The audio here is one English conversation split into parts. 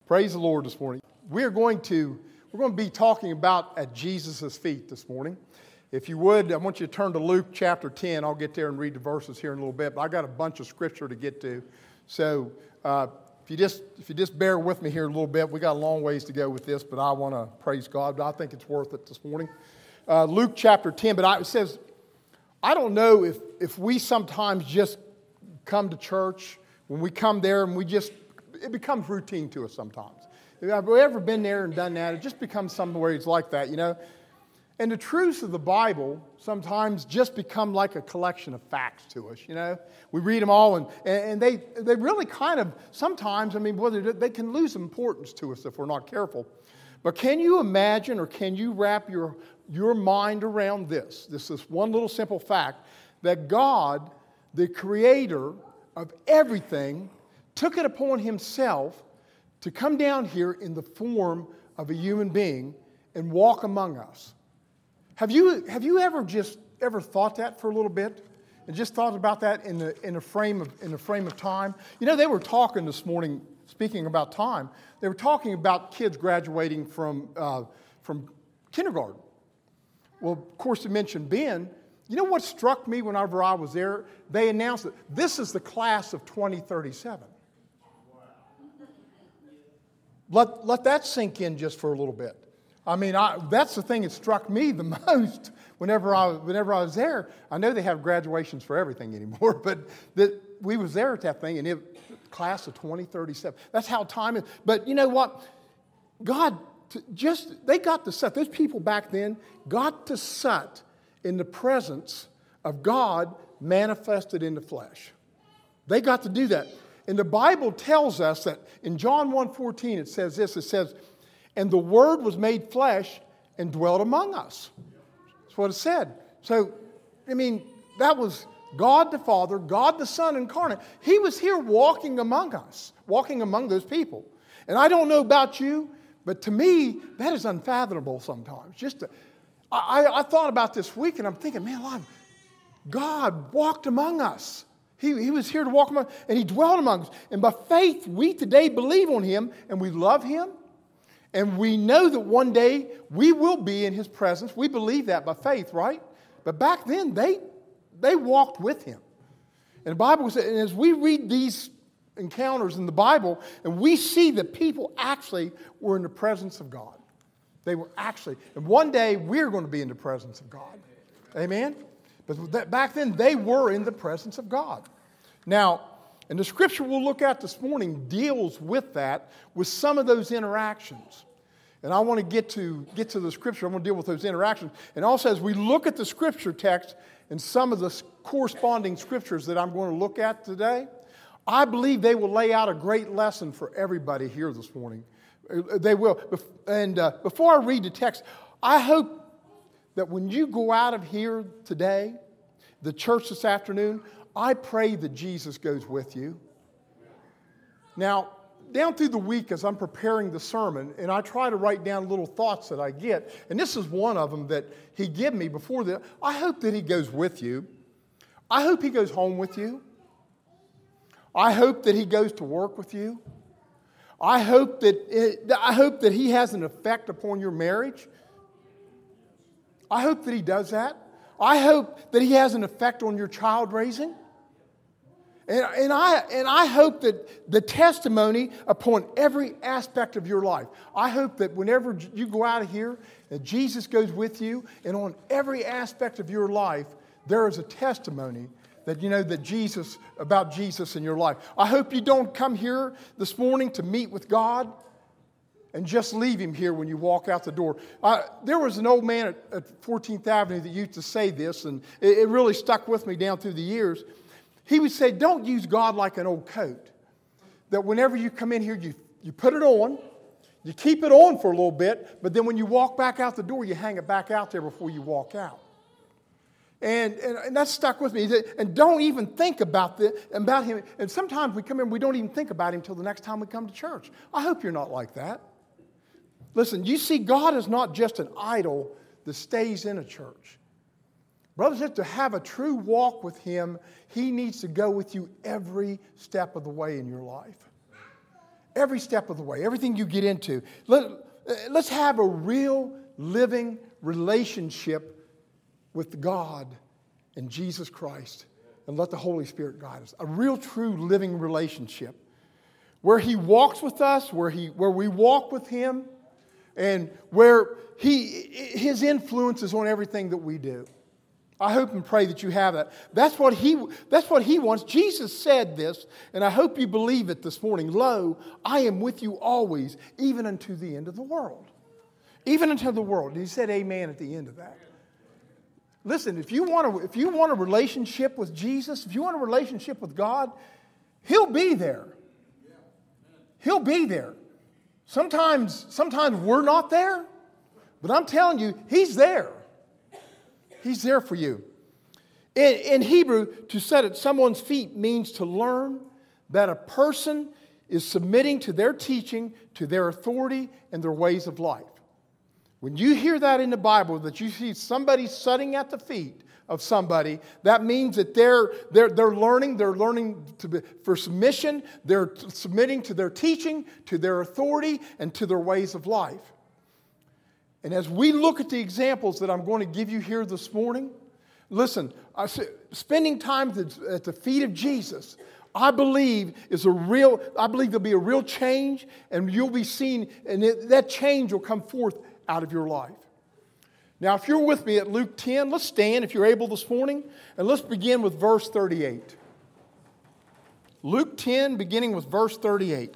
Praise the Lord this morning. We're going to be talking about at Jesus' feet this morning. If you would, I want you to turn to Luke chapter 10. I'll get there and read the verses here in a little bit, but I got a bunch of scripture to get to. So if you just bear with me here a little bit, we got a long ways to go with this, but I want to praise God. But I think it's worth it this morning. Luke chapter 10, but it says, I don't know if we sometimes just come to church, when we come there and it becomes routine to us sometimes. Have we ever been there and done that? It just becomes somewhere it's like that, you know. And the truths of the Bible sometimes just become like a collection of facts to us, you know. We read them all, and they really kind of, sometimes, they can lose importance to us if we're not careful. But can you imagine, or can you wrap your mind around this? This is one little simple fact, that God, the creator of everything, took it upon himself to come down here in the form of a human being and walk among us. Have you ever thought that for a little bit, and just thought about that in a frame of time? You know, they were talking this morning, speaking about time. They were talking about kids graduating from kindergarten. Well, of course, they mentioned Ben. You know what struck me whenever I was there? They announced that this is the class of 2037. Let that sink in just for a little bit. That's the thing that struck me the most whenever I was there. I know they have graduations for everything anymore, but we was there at that thing, and class of 2037. That's how time is. But you know what? They got to sit. Those people back then got to sit in the presence of God manifested in the flesh. They got to do that. And the Bible tells us that in John 1:14 it says this, it says, and the Word was made flesh and dwelt among us. That's what it said. So, that was God the Father, God the Son incarnate. He was here walking among us, walking among those people. And I don't know about you, but to me, that is unfathomable sometimes. I thought about this week, and I'm thinking, man, God walked among us. He was here to walk among us, and He dwelt among us. And by faith, we today believe on Him, and we love Him. And we know that one day we will be in His presence. We believe that by faith, right? But back then, they walked with Him. And the Bible says, and as we read these encounters in the Bible, and we see that people actually were in the presence of God. They were actually, and one day we're going to be in the presence of God. Amen? But back then, they were in the presence of God. Now, and the scripture we'll look at this morning deals with that, with some of those interactions. And I want to get to the scripture. I want to deal with those interactions. And also, as we look at the scripture text and some of the corresponding scriptures that I'm going to look at today, I believe they will lay out a great lesson for everybody here this morning. They will. And before I read the text, I hope that when you go out of here today, the church this afternoon, I pray that Jesus goes with you. Now, down through the week as I'm preparing the sermon, and I try to write down little thoughts that I get, and this is one of them that He gave me before that. I hope that He goes with you. I hope He goes home with you. I hope that He goes to work with you. I hope that He has an effect upon your marriage. I hope that He does that. I hope that He has an effect on your child raising. And I hope that the testimony upon every aspect of your life. I hope that whenever you go out of here, that Jesus goes with you, and on every aspect of your life, there is a testimony that you know about Jesus in your life. I hope you don't come here this morning to meet with God and just leave Him here when you walk out the door. There was an old man at 14th Avenue that used to say this, and it really stuck with me down through the years. He would say, don't use God like an old coat. That whenever you come in here, you put it on, you keep it on for a little bit, but then when you walk back out the door, you hang it back out there before you walk out. And that stuck with me. And don't even think about Him. And sometimes we come in, we don't even think about Him until the next time we come to church. I hope you're not like that. Listen, you see, God is not just an idol that stays in a church. Brothers, to have a true walk with Him, He needs to go with you every step of the way in your life. Every step of the way, everything you get into. Let's have a real living relationship with God and Jesus Christ, and let the Holy Spirit guide us. A real, true, living relationship where He walks with us, where we walk with Him, and where His influence is on everything that we do. I hope and pray that you have that. That's what He wants. Jesus said this, and I hope you believe it this morning. Lo, I am with you always, even unto the end of the world. Even unto the world. And He said amen at the end of that. Listen, if you want a relationship with Jesus, if you want a relationship with God, He'll be there. He'll be there. Sometimes we're not there, but I'm telling you, He's there. He's there for you. In Hebrew, to set at someone's feet means to learn that a person is submitting to their teaching, to their authority, and their ways of life. When you hear that in the Bible, that you see somebody sitting at the feet of somebody, that means that they're learning for submission, they're submitting to their teaching, to their authority, and to their ways of life. And as we look at the examples that I'm going to give you here this morning, listen, spending time at the feet of Jesus, I believe there'll be a real change, and you'll be seen, and that change will come forth out of your life. Now, if you're with me at Luke 10, let's stand if you're able this morning, and let's begin with verse 38. Luke 10, beginning with verse 38.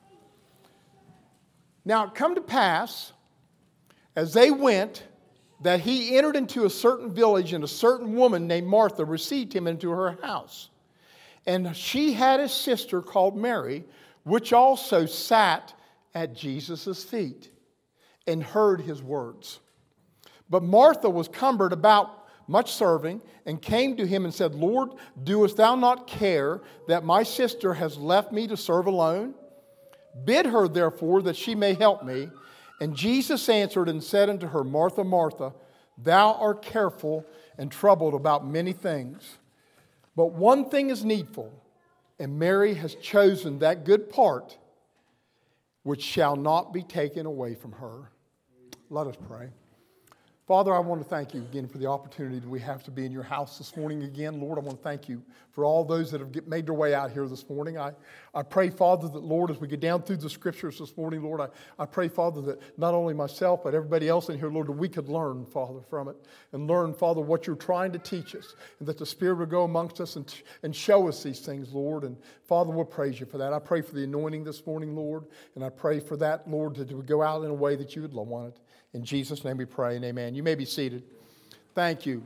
Now, it come to pass, as they went, that he entered into a certain village, and a certain woman named Martha received him into her house. And she had a sister called Mary, which also sat at Jesus' feet and heard his words. But Martha was cumbered about much serving, and came to him and said, Lord, doest thou not care that my sister has left me to serve alone? Bid her therefore that she may help me. And Jesus answered and said unto her, Martha, Martha, thou art careful and troubled about many things. But one thing is needful, and Mary has chosen that good part which shall not be taken away from her. Let us pray. Father, I want to thank you again for the opportunity that we have to be in your house this morning again. Lord, I want to thank you for all those that have made their way out here this morning. I pray, Father, that, Lord, as we get down through the Scriptures this morning, Lord, I pray, Father, that not only myself, but everybody else in here, Lord, that we could learn, Father, from it. And learn, Father, what you're trying to teach us. And that the Spirit would go amongst us and show us these things, Lord. And, Father, we'll praise you for that. I pray for the anointing this morning, Lord. And I pray for that, Lord, that it would go out in a way that you would want it. In Jesus' name we pray, and amen. You may be seated. Thank you.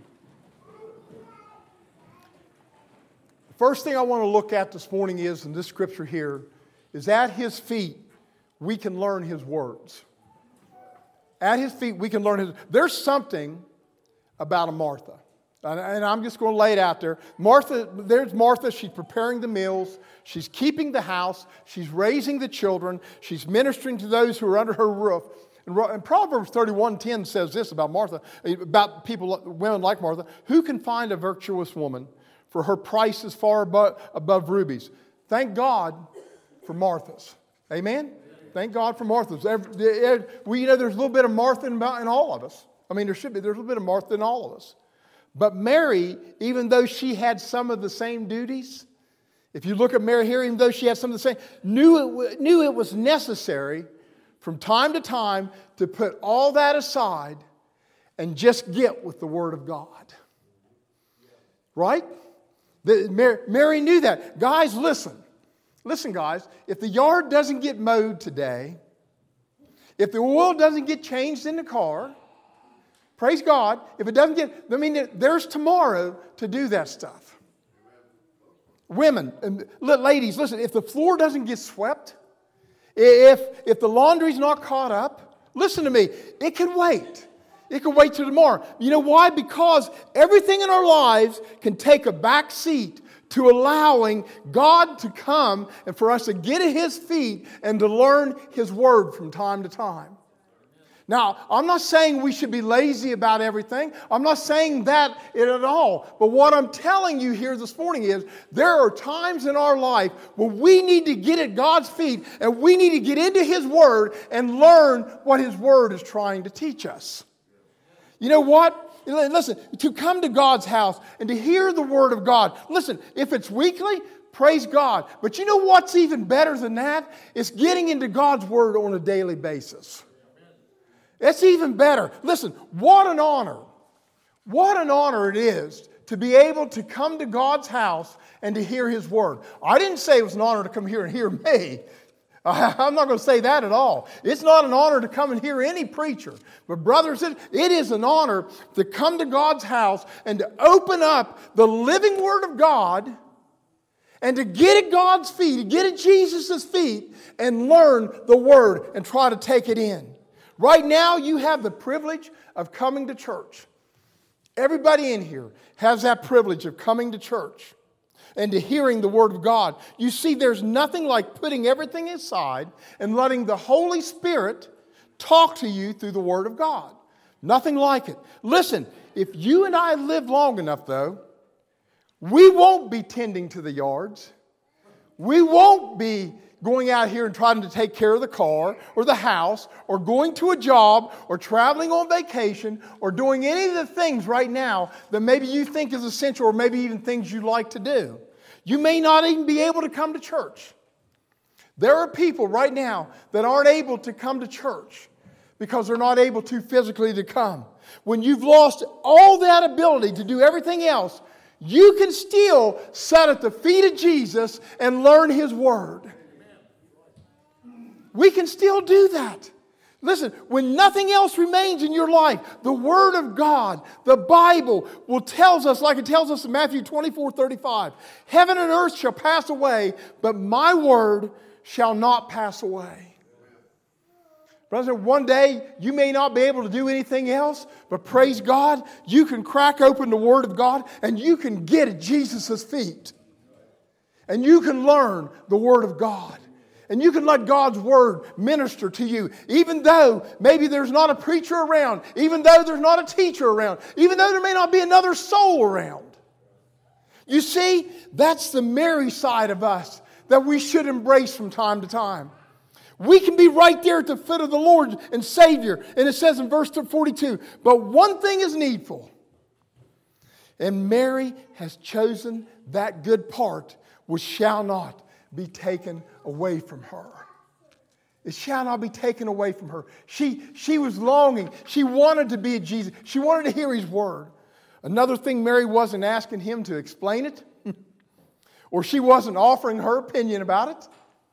The first thing I want to look at this morning is, in this scripture here, is at his feet we can learn his words. At his feet we can learn his... There's something about a Martha. And I'm just going to lay it out there. There's Martha. She's preparing the meals. She's keeping the house. She's raising the children. She's ministering to those who are under her roof. And Proverbs 31:10 says this about Martha, about women like Martha. Who can find a virtuous woman? For her price is far above rubies. Thank God for Marthas. Amen? Thank God for Marthas. There's a little bit of Martha in all of us. I mean, there's a little bit of Martha in all of us. But Mary, even though she had some of the same duties, if you look at Mary here, even though she had some of the same, knew it was necessary from time to time to put all that aside and just get with the Word of God. Right? Mary knew that. Guys, listen. Listen, guys. If the yard doesn't get mowed today, if the oil doesn't get changed in the car, praise God, if it doesn't there's tomorrow to do that stuff. Women, and ladies, listen, if the floor doesn't get swept, if the laundry's not caught up, listen to me, it can wait. It can wait till tomorrow. You know why? Because everything in our lives can take a back seat to allowing God to come and for us to get at His feet and to learn His Word from time to time. Now, I'm not saying we should be lazy about everything. I'm not saying that at all. But what I'm telling you here this morning is there are times in our life where we need to get at God's feet and we need to get into His Word and learn what His Word is trying to teach us. You know what? Listen, to come to God's house and to hear the Word of God. Listen, if it's weekly, praise God. But you know what's even better than that? It's getting into God's Word on a daily basis. It's even better. Listen, what an honor. What an honor it is to be able to come to God's house and to hear His Word. I didn't say it was an honor to come here and hear me. I'm not going to say that at all. It's not an honor to come and hear any preacher. But brothers, it is an honor to come to God's house and to open up the living Word of God and to get at God's feet, to get at Jesus' feet and learn the Word and try to take it in. Right now, you have the privilege of coming to church. Everybody in here has that privilege of coming to church and to hearing the Word of God. You see, there's nothing like putting everything aside and letting the Holy Spirit talk to you through the Word of God. Nothing like it. Listen, if you and I live long enough, though, we won't be tending to the yards. We won't be going out here and trying to take care of the car or the house or going to a job or traveling on vacation or doing any of the things right now that maybe you think is essential or maybe even things you like to do. You may not even be able to come to church. There are people right now that aren't able to come to church because they're not able to physically to come. When you've lost all that ability to do everything else, you can still sit at the feet of Jesus and learn His Word. We can still do that. Listen, when nothing else remains in your life, the Word of God, the Bible, will tells us, like it tells us in Matthew 24:35, heaven and earth shall pass away, but my Word shall not pass away. Brother, one day you may not be able to do anything else, but praise God, you can crack open the Word of God and you can get at Jesus' feet. And you can learn the Word of God. And you can let God's Word minister to you, even though maybe there's not a preacher around, even though there's not a teacher around, even though there may not be another soul around. You see, that's the Mary side of us that we should embrace from time to time. We can be right there at the foot of the Lord and Savior. And it says in verse 42, but one thing is needful. And Mary has chosen that good part which shall not be taken away from her. It shall not be taken away from her. She was longing. She wanted to be a Jesus. She wanted to hear His Word. Another thing, Mary wasn't asking Him to explain it. Or she wasn't offering her opinion about it.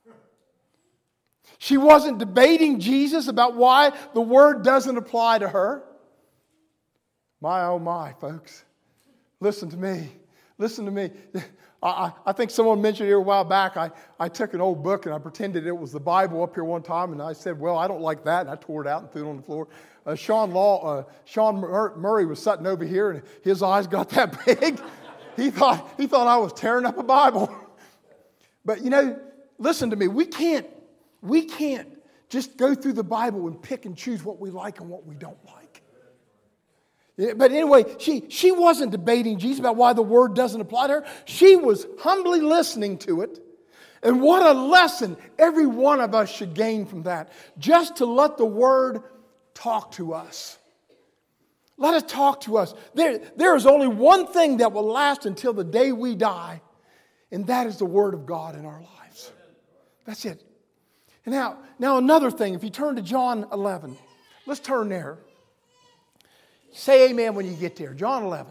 She wasn't debating Jesus about why the Word doesn't apply to her. My, oh my, folks. Listen to me. Listen to me. I think someone mentioned here a while back, I took an old book and I pretended it was the Bible up here one time, and I said, well, I don't like that, and I tore it out and threw it on the floor. Sean Murray was sitting over here, and his eyes got that big. He thought I was tearing up a Bible. But you know, listen to me, we can't just go through the Bible and pick and choose what we like and what we don't like. But anyway, she wasn't debating Jesus about why the Word doesn't apply to her. She was humbly listening to it. And what a lesson every one of us should gain from that. Just to let the Word talk to us. Let it talk to us. There is only one thing that will last until the day we die. And that is the Word of God in our lives. That's it. And now another thing, if you turn to John 11. Let's turn there. Say amen when you get there. John 11.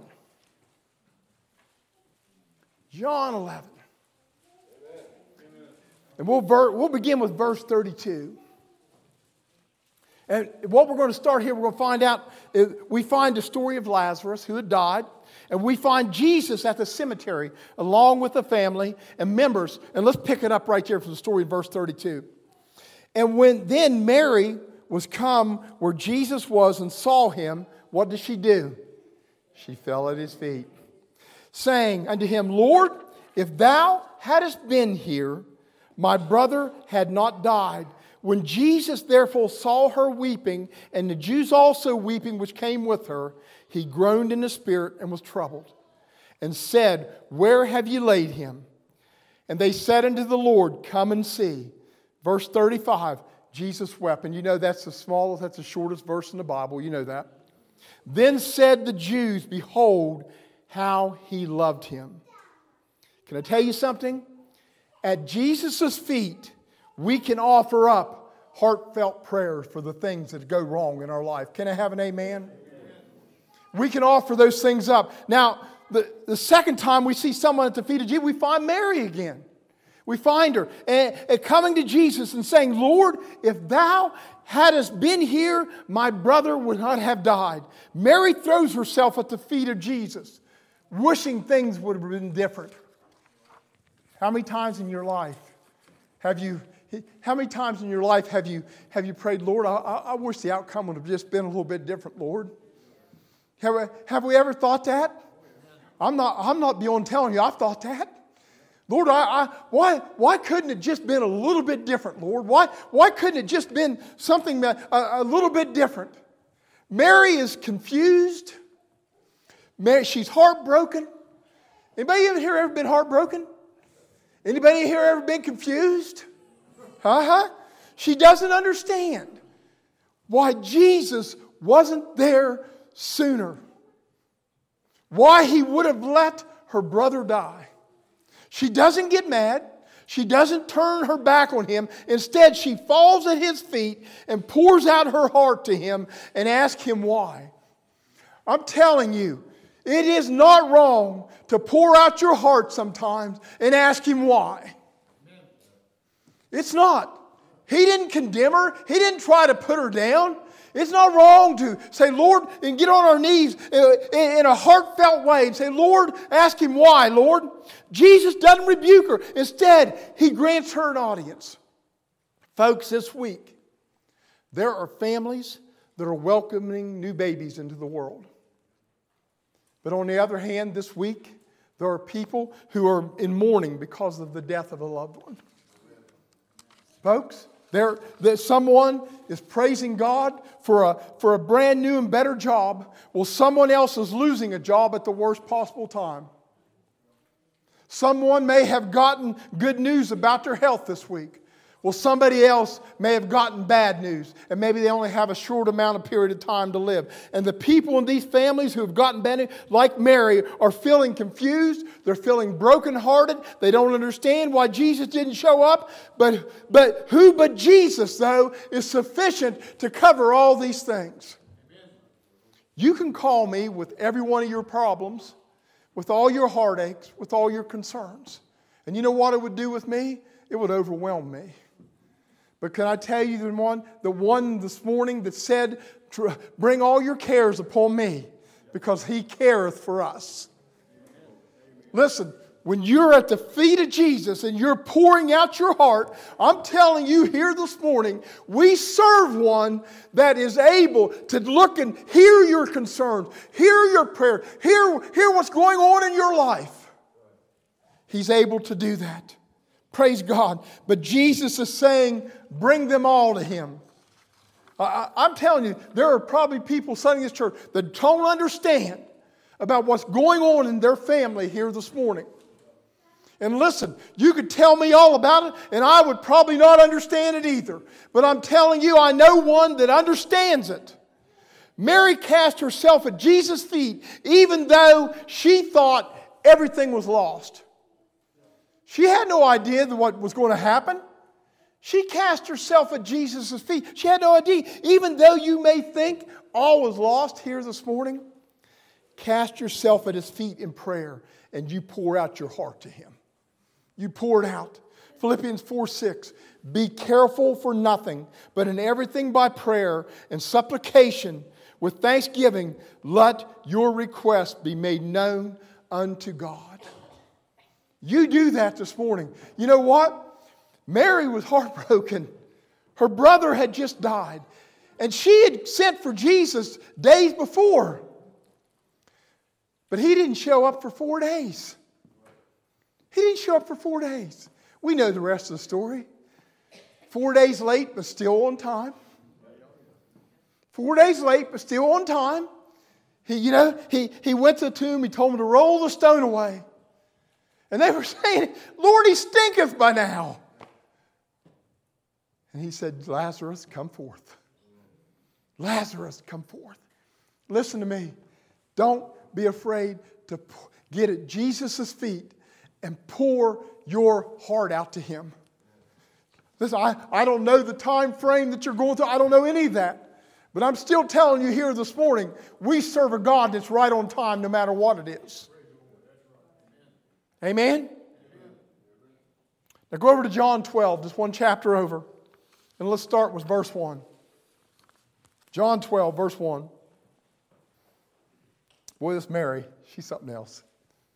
John 11. And we'll begin with verse 32. And what we're going to start here, we're going to find out, we find the story of Lazarus who had died. And we find Jesus at the cemetery along with the family and members. And let's pick it up right there from the story in verse 32. And when then Mary was come where Jesus was and saw Him, what did she do? She fell at His feet, saying unto Him, Lord, if Thou hadst been here, my brother had not died. When Jesus therefore saw her weeping, and the Jews also weeping which came with her, he groaned in the spirit and was troubled, and said, Where have ye laid him? And they said unto the Lord, Come and see. Verse 35, Jesus wept. And you know that's the shortest verse in the Bible. You know that. Then said the Jews, Behold, how he loved him. Can I tell you something? At Jesus' feet, we can offer up heartfelt prayers for the things that go wrong in our life. Can I have an amen? We can offer those things up. Now, the second time we see someone at the feet of Jesus, we find Mary again. We find her and coming to Jesus and saying, Lord, if thou hadst been here, my brother would not have died. Mary throws herself at the feet of Jesus, wishing things would have been different. How many times in your life have you prayed, Lord, I wish the outcome would have just been a little bit different, Lord? Have we ever thought that? I'm not beyond telling you I've thought that. Lord, why couldn't it just been a little bit different, Lord? Why couldn't it just been something a little bit different? Mary is confused. She's heartbroken. Anybody in here ever been heartbroken? Anybody here ever been confused? She doesn't understand why Jesus wasn't there sooner. Why he would have let her brother die. She doesn't get mad. She doesn't turn her back on him. Instead, she falls at his feet and pours out her heart to him and asks him why. I'm telling you, it is not wrong to pour out your heart sometimes and ask him why. It's not. He didn't condemn her. He didn't try to put her down. It's not wrong to say, Lord, and get on our knees in a heartfelt way and say, Lord, ask him why, Lord. Jesus doesn't rebuke her. Instead, he grants her an audience. Folks, this week, there are families that are welcoming new babies into the world. But on the other hand, this week, there are people who are in mourning because of the death of a loved one. Folks, that someone is praising God for a brand new and better job, while someone else is losing a job at the worst possible time. Someone may have gotten good news about their health this week. Well, somebody else may have gotten bad news, and maybe they only have a short amount of period of time to live. And the people in these families who have gotten bad news, like Mary, are feeling confused. They're feeling brokenhearted. They don't understand why Jesus didn't show up. But who but Jesus, though, is sufficient to cover all these things? Amen. You can call me with every one of your problems, with all your heartaches, with all your concerns. And you know what it would do with me? It would overwhelm me. But can I tell you the one this morning that said, bring all your cares upon me, because he careth for us. Listen, when you're at the feet of Jesus and you're pouring out your heart, I'm telling you here this morning, we serve one that is able to look and hear your concerns, hear your prayer, hear what's going on in your life. He's able to do that. Praise God. But Jesus is saying, bring them all to him. I'm telling you, there are probably people sitting in this church that don't understand about what's going on in their family here this morning. And listen, you could tell me all about it, and I would probably not understand it either. But I'm telling you, I know one that understands it. Mary cast herself at Jesus' feet, even though she thought everything was lost. She had no idea what was going to happen. She cast herself at Jesus' feet. She had no idea. Even though you may think all was lost here this morning, cast yourself at his feet in prayer and you pour out your heart to him. You pour it out. Philippians 4:6. Be careful for nothing, but in everything by prayer and supplication with thanksgiving, let your requests be made known unto God. You do that this morning. You know what? Mary was heartbroken. Her brother had just died. And she had sent for Jesus days before. But he didn't show up for 4 days. He didn't show up for 4 days. We know the rest of the story. 4 days late, but still on time. 4 days late, but still on time. He went to the tomb. He told them to roll the stone away. And they were saying, Lord, he stinketh by now. And he said, Lazarus, come forth. Lazarus, come forth. Listen to me. Don't be afraid to get at Jesus' feet and pour your heart out to him. Listen, I don't know the time frame that you're going through. I don't know any of that. But I'm still telling you here this morning, we serve a God that's right on time no matter what it is. Amen? Now go over to John 12, just one chapter over. And let's start with verse 1. John 12, verse 1. Boy, this Mary, she's something else.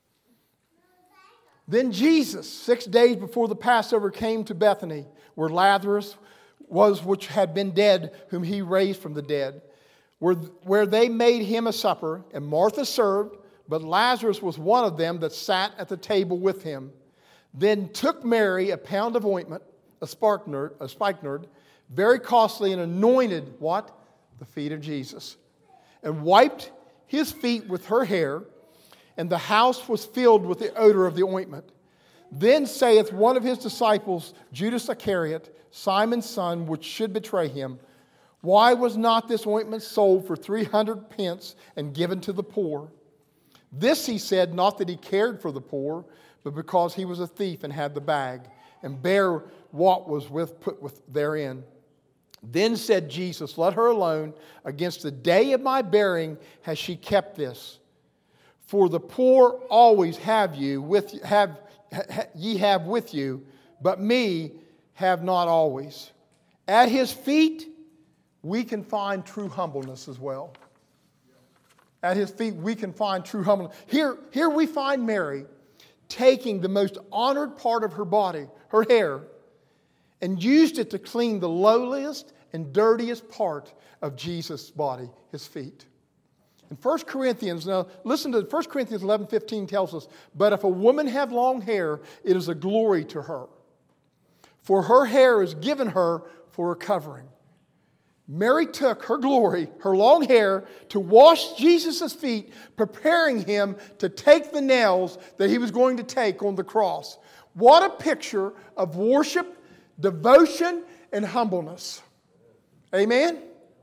Then Jesus, 6 days before the Passover, came to Bethany, where Lazarus was, which had been dead, whom he raised from the dead, where they made him a supper, and Martha served, but Lazarus was one of them that sat at the table with him. Then took Mary a pound of ointment, a spikenard, very costly, and anointed what? The feet of Jesus, and wiped his feet with her hair, and the house was filled with the odor of the ointment. Then saith one of his disciples, Judas Iscariot, Simon's son, which should betray him, why was not this ointment sold for 300 pence and given to the poor? This he said, not that he cared for the poor, but because he was a thief and had the bag, and bare what was put therein. Then said Jesus, let her alone. Against the day of my burying has she kept this. For the poor always ye have with you, but me have not always. At his feet we can find true humbleness as well. At his feet we can find true humbleness. Here we find Mary taking the most honored part of her body, her hair, and used it to clean the lowliest and dirtiest part of Jesus' body, his feet. In 1 Corinthians, now listen to 1 Corinthians 11:15 tells us, but if a woman have long hair, it is a glory to her. For her hair is given her for a covering. Mary took her glory, her long hair, to wash Jesus' feet, preparing him to take the nails that he was going to take on the cross. What a picture of worship, devotion, and humbleness. Amen?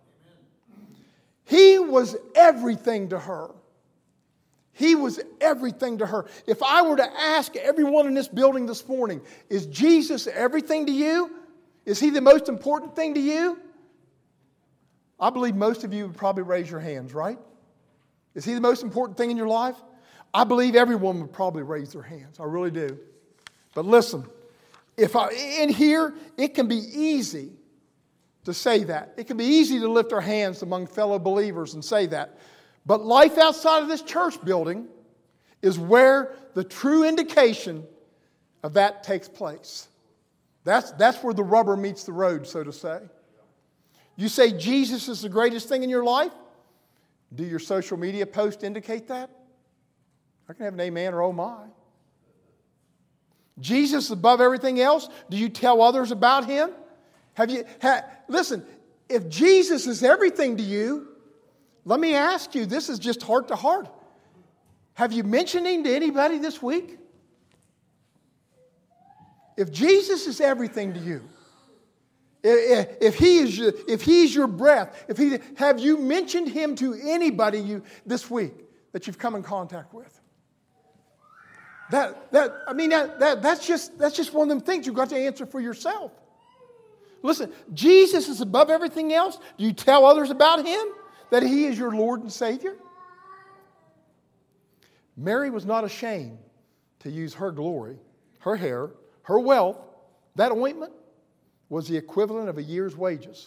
He was everything to her. He was everything to her. If I were to ask everyone in this building this morning, is Jesus everything to you? Is he the most important thing to you? I believe most of you would probably raise your hands, right? Is he the most important thing in your life? I believe everyone would probably raise their hands. I really do. But listen, in here, it can be easy to say that. It can be easy to lift our hands among fellow believers and say that. But life outside of this church building is where the true indication of that takes place. That's where the rubber meets the road, so to say. You say Jesus is the greatest thing in your life? Do your social media posts indicate that? I can have an amen or oh my. Jesus is above everything else? Do you tell others about him? Listen, if Jesus is everything to you, let me ask you, this is just heart to heart. Have you mentioned him to anybody this week? If Jesus is everything to you, if he's your breath, have you mentioned him to anybody this week that you've come in contact with? That's just one of them things you've got to answer for yourself. Listen, Jesus is above everything else. Do you tell others about him? That he is your Lord and Savior? Mary was not ashamed to use her glory, her hair, her wealth. That ointment was the equivalent of a year's wages.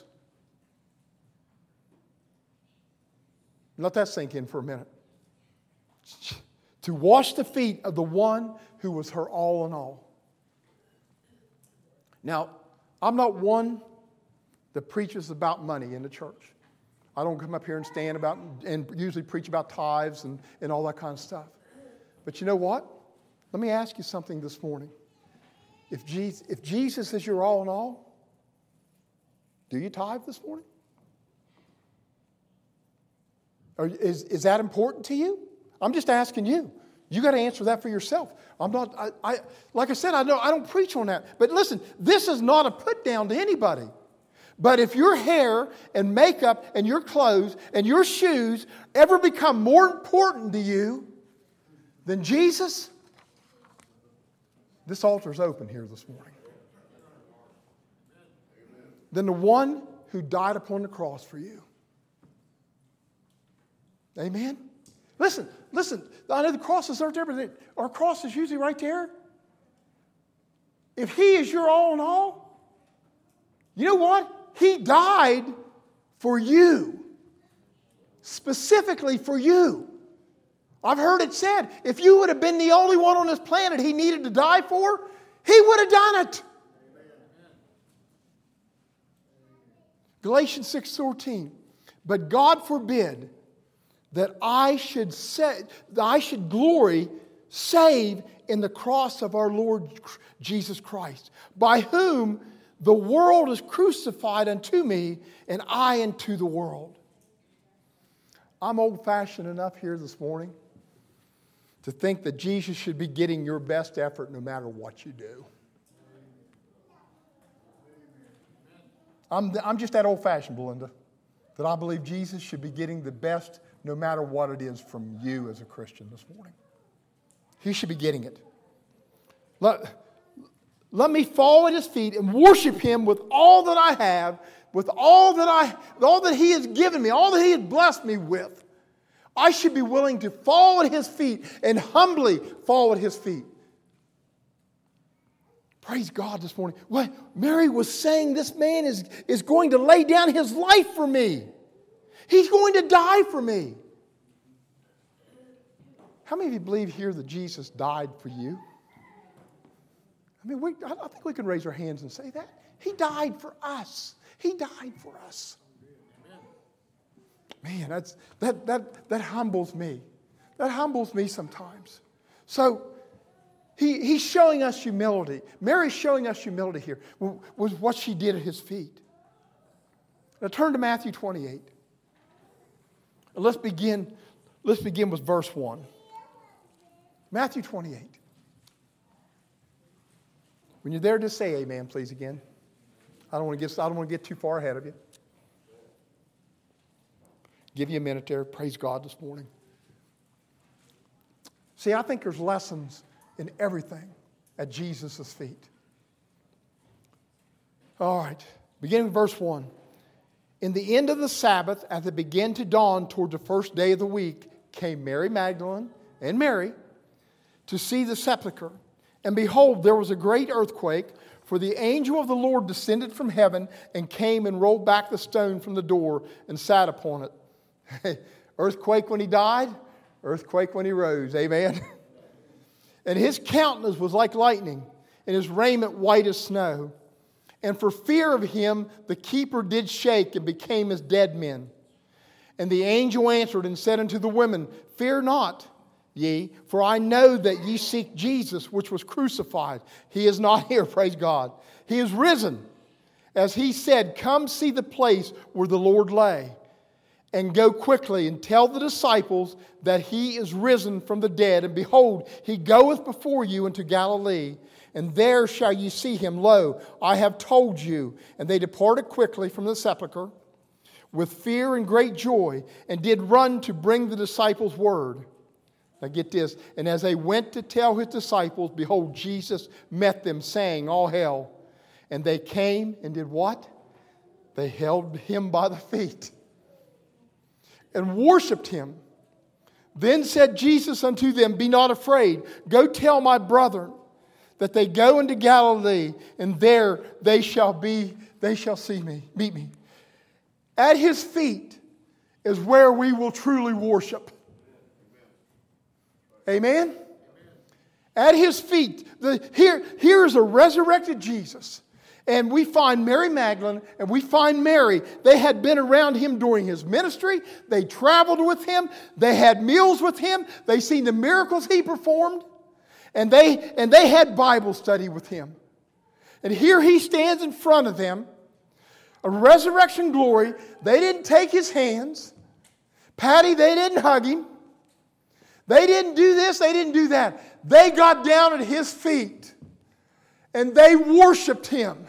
Let that sink in for a minute. To wash the feet of the one who was her all in all. Now, I'm not one that preaches about money in the church. I don't come up here and stand about and usually preach about tithes and all that kind of stuff. But you know what? Let me ask you something this morning. If Jesus is your all in all, Do you tithe this morning? Or is that important to you? I'm just asking you. You got to answer that for yourself. I'm not. Like I said, I don't preach on that. But listen, this is not a put down to anybody. But if your hair and makeup and your clothes and your shoes ever become more important to you than Jesus, this altar is open here this morning. Than the one who died upon the cross for you. Amen? Listen. I know the crosses aren't there, but our cross is usually right there. If He is your all in all, you know what? He died for you. Specifically for you. I've heard it said, if you would have been the only one on this planet He needed to die for, He would have done it. Galatians 6:14. But God forbid that I should glory save in the cross of our Lord Jesus Christ, by whom the world is crucified unto me, and I unto the world. I'm old-fashioned enough here this morning to think that Jesus should be getting your best effort no matter what you do. I'm just that old-fashioned, Belinda, that I believe Jesus should be getting the best no matter what it is from you as a Christian this morning. He should be getting it. Let me fall at His feet and worship Him with all that I have, with all that He has given me, all that He has blessed me with. I should be willing to fall at His feet and humbly fall at His feet. Praise God this morning. What Mary was saying, this man is going to lay down his life for me. He's going to die for me. How many of you believe here that Jesus died for you? I mean, I think we can raise our hands and say that. He died for us. He died for us. Man, that humbles me. That humbles me sometimes. So, He's showing us humility. Mary's showing us humility here with what she did at His feet. Now turn to Matthew 28. And let's begin with verse 1. Matthew 28. When you're there, just say amen, please, again. I don't want to get too far ahead of you. Give you a minute there. Praise God this morning. See, I think there's lessons in everything at Jesus' feet. All right, beginning with verse 1. In the end of the Sabbath, as it began to dawn toward the first day of the week, came Mary Magdalene and Mary to see the sepulchre. And behold, there was a great earthquake, for the angel of the Lord descended from heaven and came and rolled back the stone from the door and sat upon it. Earthquake when He died, earthquake when He rose. Amen. And His countenance was like lightning, and His raiment white as snow. And for fear of Him, the keeper did shake and became as dead men. And the angel answered and said unto the women, Fear not ye, for I know that ye seek Jesus, which was crucified. He is not here, praise God. He is risen. As He said, Come see the place where the Lord lay. And go quickly and tell the disciples that He is risen from the dead. And behold, He goeth before you into Galilee. And there shall ye see Him. Lo, I have told you. And they departed quickly from the sepulchre with fear and great joy, and did run to bring the disciples word. Now get this. And as they went to tell His disciples, behold, Jesus met them, saying, All hail. And they came and did what? They held Him by the feet and worshipped Him. Then said Jesus unto them, Be not afraid. Go tell my brethren that they go into Galilee, and there they shall see me, meet me. At His feet is where we will truly worship. Amen? At His feet. Here is a resurrected Jesus. And we find Mary Magdalene and we find Mary. They had been around Him during His ministry. They traveled with Him. They had meals with Him. They seen the miracles He performed. And they had Bible study with Him. And here He stands in front of them A resurrection glory. They didn't take his hands. Patty, they didn't hug him. They didn't do this, they didn't do that. They got down at his feet and they worshiped him.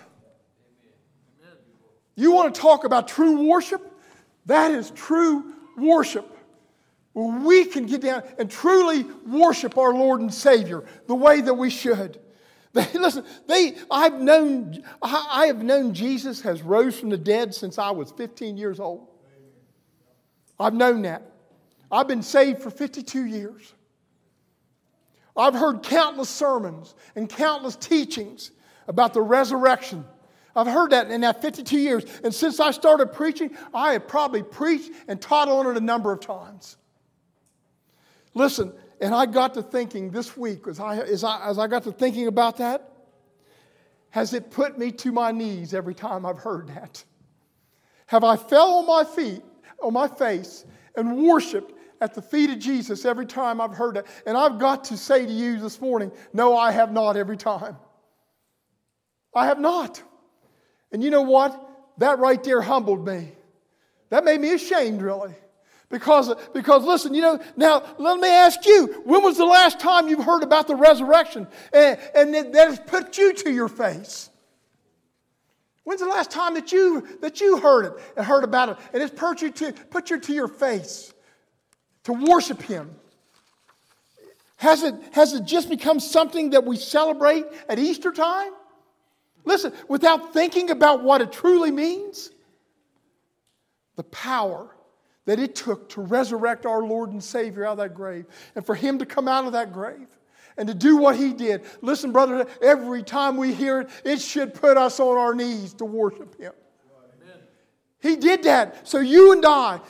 You want to talk about true worship? That is true worship. Where we can get down and truly worship our Lord and Savior the way that we should. I have known Jesus has rose from the dead since I was 15 years old. I've known that. I've been saved for 52 years. I've heard countless sermons and countless teachings about the resurrection. I've heard that in that 52 years. And since I started preaching, I have probably preached and taught on it a number of times. Listen, and I got to thinking this week, as I got to thinking about that, has it put me to my knees every time I've heard that? Have I fell on my face, and worshiped at the feet of Jesus every time I've heard that? And I've got to say to you this morning, no, I have not every time. I have not. And you know what? That right there humbled me. That made me ashamed, really. Because listen, now let me ask you, when was the last time you've heard about the resurrection and that has put you to your face? When's the last time that you heard it and heard about it and it's put you to your face to worship Him? Has it just become something that we celebrate at Easter time? Listen, without thinking about what it truly means, the power that it took to resurrect our Lord and Savior out of that grave, and for Him to come out of that grave and to do what He did. Listen, brother, every time we hear it, it should put us on our knees to worship Him. Amen. He did that so you and I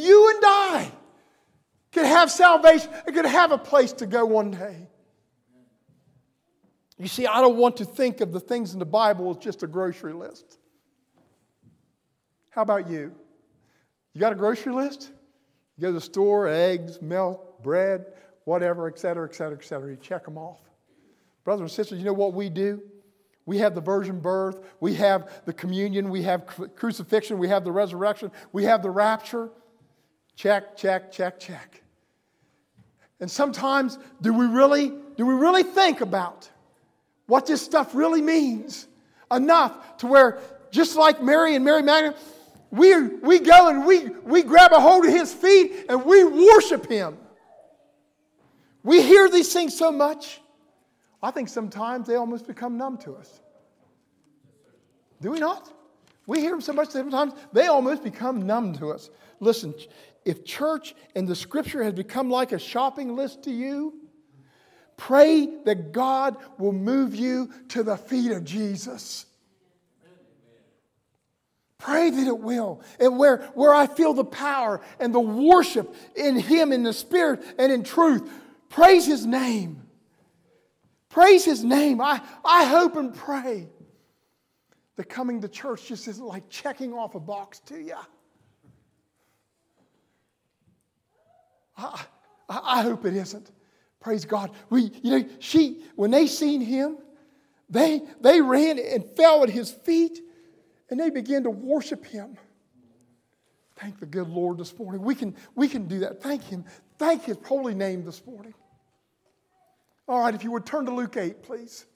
could have salvation and could have a place to go one day. You see, I don't want to think of the things in the Bible as just a grocery list. How about you? You got a grocery list? You go to the store, eggs, milk, bread, whatever, et cetera, et cetera, et cetera. You check them off. Brothers and sisters, you know what we do? We have the virgin birth. We have the communion. We have crucifixion. We have the resurrection. We have the rapture. Check, check, check, check. And sometimes, do we really think about what this stuff really means enough to where, just like Mary and Mary Magdalene, we go and we grab a hold of His feet and we worship Him. We hear these things so much, I think sometimes they almost become numb to us. Do we not? We hear them so much sometimes they almost become numb to us. Listen, if church and the Scripture has become like a shopping list to you, pray that God will move you to the feet of Jesus. Pray that it will. And where I feel the power and the worship in Him, in the Spirit and in truth, praise His name. Praise His name. I hope and pray that coming to church just isn't like checking off a box to you. I hope it isn't. Praise God. When they seen Him, they ran and fell at His feet. And they begin to worship Him. Thank the good Lord this morning. We can do that. Thank Him. Thank His holy name this morning. All right, if you would turn to Luke 8, please.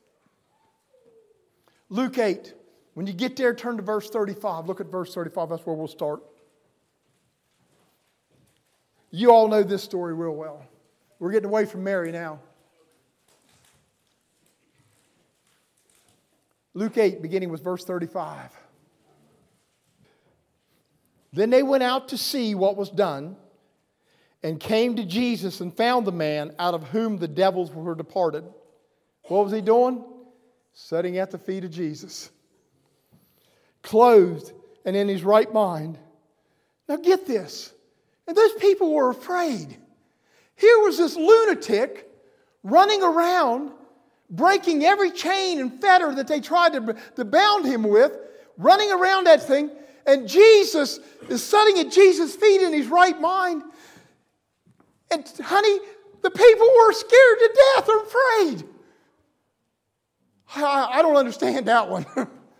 Luke 8. When you get there, turn to verse 35. Look at verse 35. That's where we'll start. You all know this story real well. We're getting away from Mary now. Luke 8, beginning with verse 35. Then they went out to see what was done, and came to Jesus and found the man out of whom the devils were departed. What was he doing? Sitting at the feet of Jesus, clothed and in his right mind. Now get this. And those people were afraid. Here was this lunatic running around, breaking every chain and fetter that they tried to bound him with, running around that thing. And Jesus is sitting at Jesus' feet in his right mind. And honey, the people were scared to death or afraid. I don't understand that one.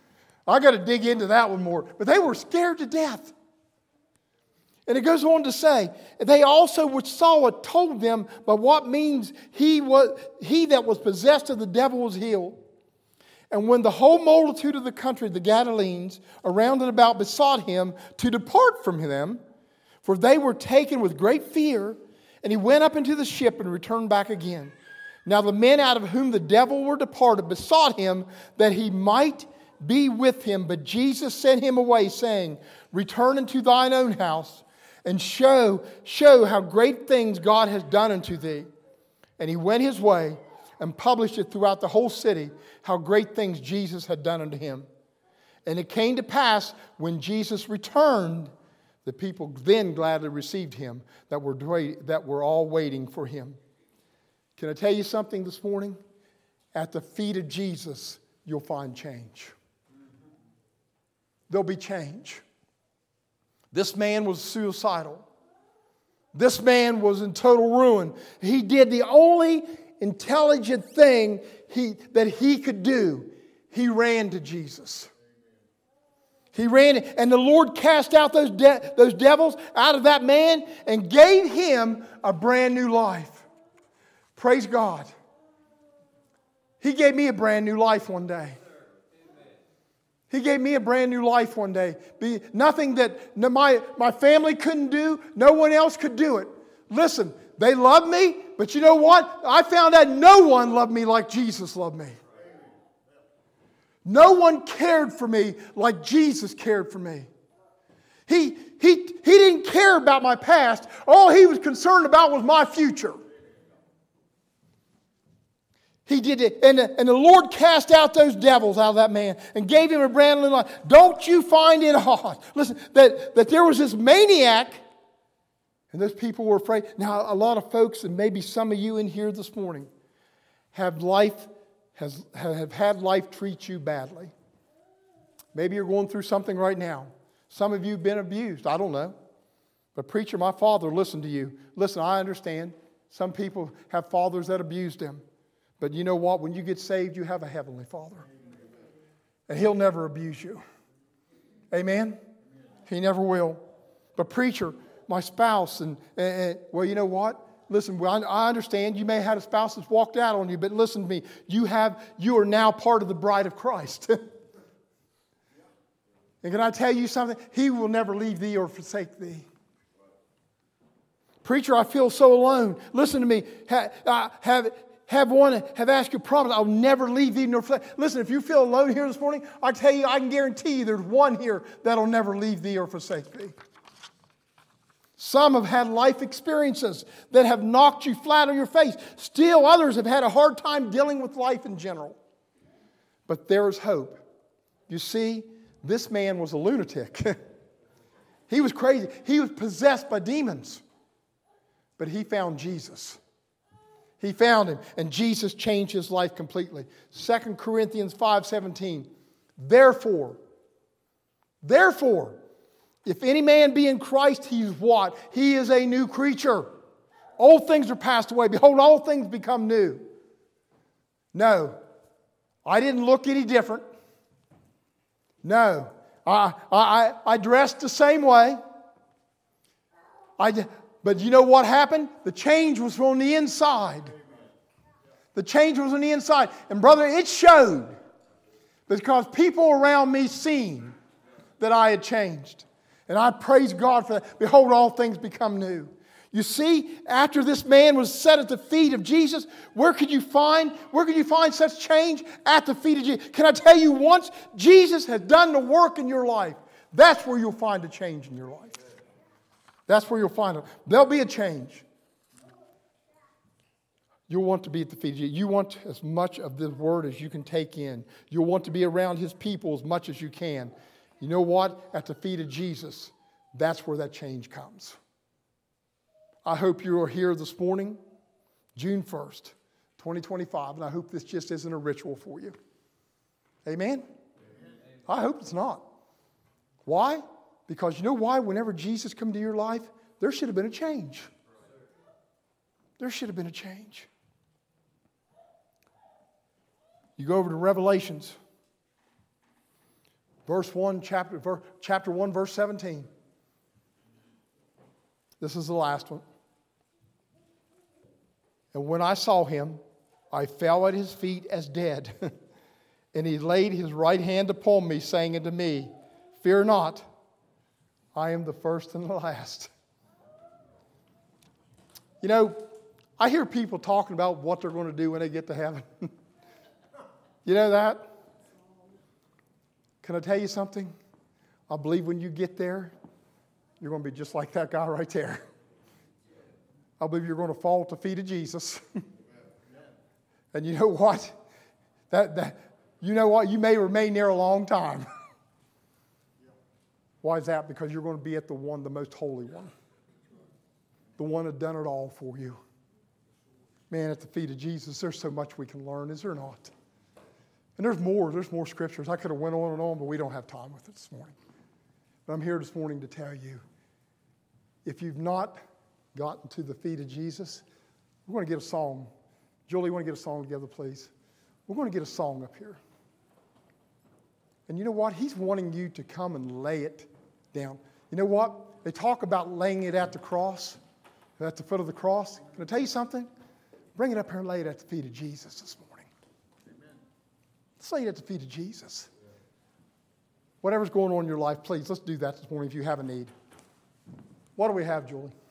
I got to dig into that one more. But they were scared to death. And it goes on to say, they also which saw it told them by what means he that was possessed of the devil was healed. And when the whole multitude of the country, the Gadarenes, around and about besought him to depart from them, for they were taken with great fear, and he went up into the ship and returned back again. Now the men out of whom the devil were departed besought him that he might be with him. But Jesus sent him away, saying, Return into thine own house, and show how great things God has done unto thee. And he went his way and published it throughout the whole city, how great things Jesus had done unto him. And it came to pass, when Jesus returned, the people then gladly received him that were all waiting for him. Can I tell you something this morning? At the feet of Jesus, you'll find change. There'll be change. This man was suicidal. This man was in total ruin. He did the only intelligent thing that he could do. He ran to Jesus. He ran, and the Lord cast out those devils out of that man and gave him a brand new life. Praise God. He gave me a brand new life one day. He gave me a brand new life one day. Nothing that my family couldn't do, no one else could do it. Listen, they loved me, but you know what? I found out no one loved me like Jesus loved me. No one cared for me like Jesus cared for me. He didn't care about my past. All he was concerned about was my future. He did it. And the Lord cast out those devils out of that man and gave him a brand new life. Don't you find it odd? Listen, that there was this maniac and those people were afraid. Now, a lot of folks, and maybe some of you in here this morning, have had life treat you badly. Maybe you're going through something right now. Some of you have been abused. I don't know. But preacher, my father listened to you. Listen, I understand. Some people have fathers that abused them. But you know what? When you get saved, you have a heavenly Father. And He'll never abuse you. Amen? He never will. But preacher, my spouse, well, you know what? Listen, I understand you may have had a spouse that's walked out on you, but listen to me. You are now part of the bride of Christ. And can I tell you something? He will never leave thee or forsake thee. Preacher, I feel so alone. Listen to me. Have asked you promise, I'll never leave thee nor forsake. Listen, if you feel alone here this morning, I tell you, I can guarantee you there's one here that'll never leave thee or forsake thee. Some have had life experiences that have knocked you flat on your face. Still others have had a hard time dealing with life in general. But there is hope. You see, this man was a lunatic. He was crazy. He was possessed by demons. But he found Jesus. He found Him, and Jesus changed his life completely. 2 Corinthians 5:17. Therefore, if any man be in Christ, he is what? He is a new creature. Old things are passed away. Behold, all things become new. No, I didn't look any different. No, I dressed the same way. But you know what happened? The change was on the inside. The change was on the inside. And brother, it showed. Because people around me seen that I had changed. And I praise God for that. Behold, all things become new. You see, after this man was set at the feet of Jesus, where could you find such change? At the feet of Jesus. Can I tell you, once Jesus has done the work in your life, that's where you'll find a change in your life. That's where you'll find it. There'll be a change. You'll want to be at the feet of Jesus. You want as much of this word as you can take in. You'll want to be around His people as much as you can. You know what? At the feet of Jesus, that's where that change comes. I hope you are here this morning, June 1st, 2025, and I hope this just isn't a ritual for you. Amen? I hope it's not. Why? Because you know why? Whenever Jesus came to your life, there should have been a change. There should have been a change. You go over to Revelations. chapter 1, verse 17. This is the last one. And when I saw him, I fell at his feet as dead. And he laid his right hand upon me, saying unto me, Fear not, I am the first and the last. You know, I hear people talking about what they're going to do when they get to heaven. You know that? Can I tell you something? I believe when you get there, you're going to be just like that guy right there. I believe you're going to fall at the feet of Jesus. And you know what? You know what? You may remain there a long time. Why is that? Because you're going to be at the most holy one. The one that done it all for you. Man, at the feet of Jesus, there's so much we can learn, is there not? And there's more scriptures. I could have went on and on, but we don't have time with it this morning. But I'm here this morning to tell you, if you've not gotten to the feet of Jesus, we're going to get a song. Julie, you want to get a song together, please? We're going to get a song up here. And you know what? He's wanting you to come and lay it down. You know what? They talk about laying it at the cross, at the foot of the cross. Can I tell you something? Bring it up here and lay it at the feet of Jesus this morning. Amen. Let's lay it at the feet of Jesus. Whatever's going on in your life, please, let's do that this morning if you have a need. What do we have, Julie?